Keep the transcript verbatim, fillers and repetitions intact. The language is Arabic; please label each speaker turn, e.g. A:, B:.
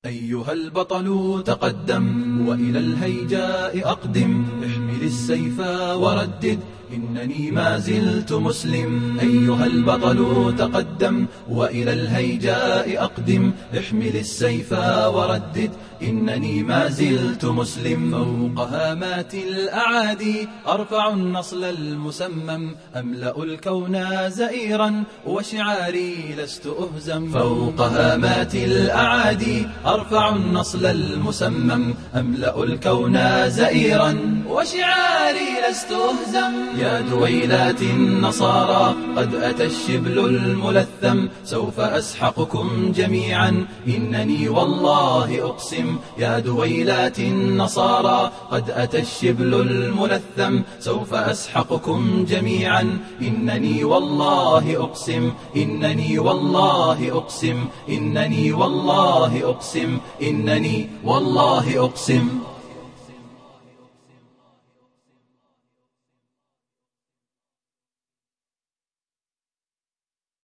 A: أيها البطل تقدم وإلى الهيجاء أقدم، احمل السيف وردد إنني ما زلت مسلم. أيها البطل تقدم وإلى الهيجاء أقدم، احمل السيف وردد إنني ما زلت مسلم. فوق هامات الأعادي أرفع النصل المسمم، أملأ الكون زئيرا وشعاري لست أهزم. فوق هامات الأعادي أرفع النصل المسمم، أملأ الكون زئيرا وشعاري لست أهزم. يا دويلات النصارى قد أتى الشبل الملثم، سوف أسحقكم جميعا إنني والله أقسم. يا دويلات النصارى قد أتى الشبل الملثم، سوف أسحقكم جميعا إنني والله أقسم. إنني والله أقسم. إنني والله أقسم. إنني والله أقسم.